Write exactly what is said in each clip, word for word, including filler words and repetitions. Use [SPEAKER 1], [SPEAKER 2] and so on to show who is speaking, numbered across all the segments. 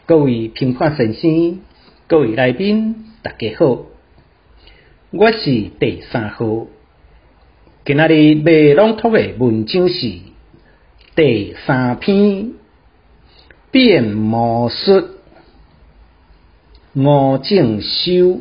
[SPEAKER 1] 各位评判先生，各位来宾，大家好，我是第三号。今仔日要朗读的文章是第三篇变魔术。吴正修。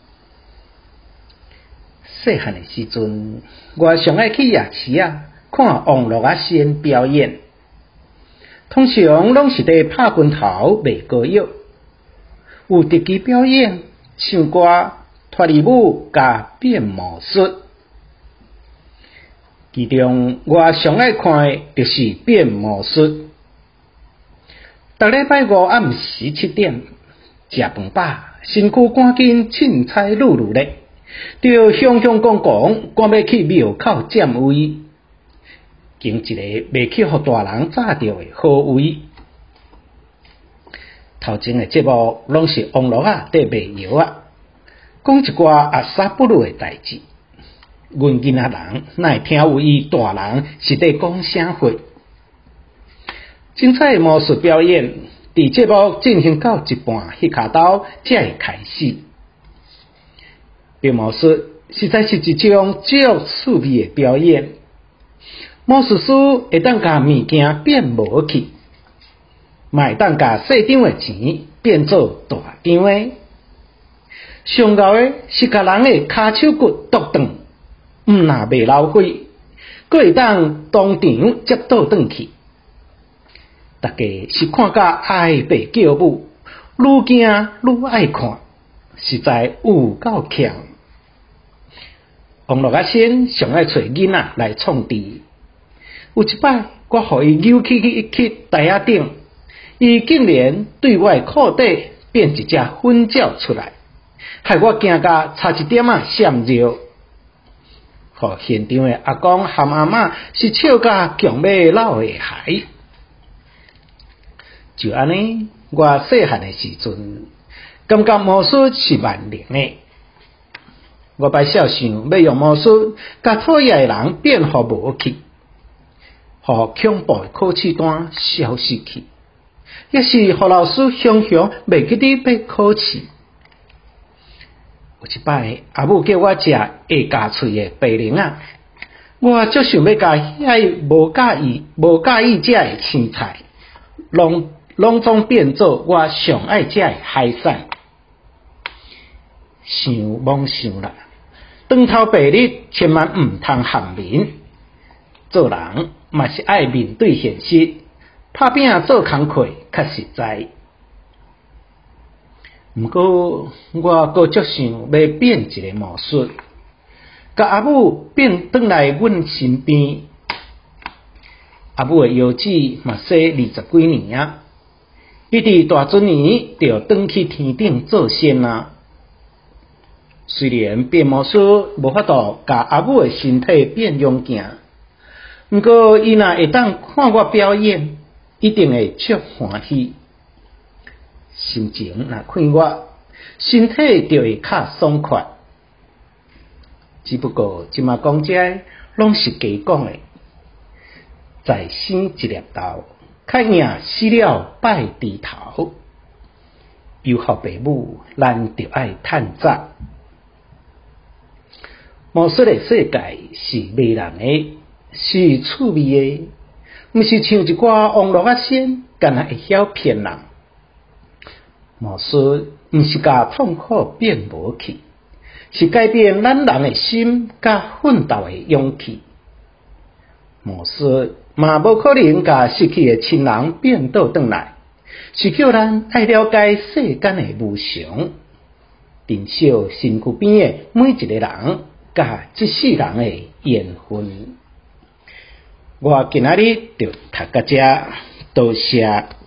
[SPEAKER 1] 细汉的时阵，我上爱去夜市啊看王乐啊先表演。通常拢是伫拍拳头卖歌药，有特技表演、唱歌、脱衣舞甲变魔术。其中我上爱看的就是变魔术。逐礼拜五暗时七点，食饭饱，身躯赶紧凊彩噜噜咧，就雄雄公公赶要去庙口占位，拣一个袂去互大人炸着的好位。头前的节目拢是王乐啊在卖药啊，讲一寡阿萨不鲁的代志。阮囡仔人哪会听有伊大人是在讲啥货？精彩的魔术表演伫节目进行到一半迄卡刀才会开始。变魔术实在是一种足趣味的表演。魔术师会当甲物件变无去，嘛会当甲细张的钱变做大张的。上高的是甲人的骹手骨剁断，毋若袂流血，佫会当当场接倒转去。大家是看甲爱白叫舞，愈惊愈爱看，实在有够强。王乐啊先上爱找囡仔来创治。有一摆，我互伊扭起去去台仔顶，伊竟然对我的裤底变一只粉鸟出来，害我惊甲差一点仔闪尿。互现场的阿公和阿嬷是笑甲强要闹的海。就安尼，我细汉的时阵，感觉魔术是万能的。我摆设想要用魔术，甲讨厌的人变互无去。互恐怖的考试单消失去，也是互老师雄雄袂记得要考试。有一摆，阿母叫我食下加喙的白灵仔，我足想要甲遐无介意、无介意食的青菜，拢拢总变做我上爱食的海产。想妄想啦，长头白日千万毋通含面，做人嘛是爱面对现实，拍拼做工课较实在。毋过我阁足想要变一个魔术，甲阿母变转来阮身边。阿母的腰子嘛生二十几年啊，伊伫大准年就转去天顶做仙啊。虽然变魔术无法度甲阿母的身体变勇健，毋过伊若会当看我表演，一定会足欢喜。心情若快活，身体就会较爽快。只不过即马讲遮拢是假讲的，再生一粒豆，较赢死了拜猪头。有好爸母，咱就爱趁早。魔术的世界是迷人的，是趣味的，毋是像一寡网络啊先，干那会晓骗人。魔术毋是甲痛苦变无去，是改变咱人的心甲奋斗的勇气。魔术嘛无可能甲失去的亲人变倒转来，是叫咱爱了解世间的无常，珍惜身躯边的每一个人，甲一世人的缘分。我今仔日就读到这，多谢。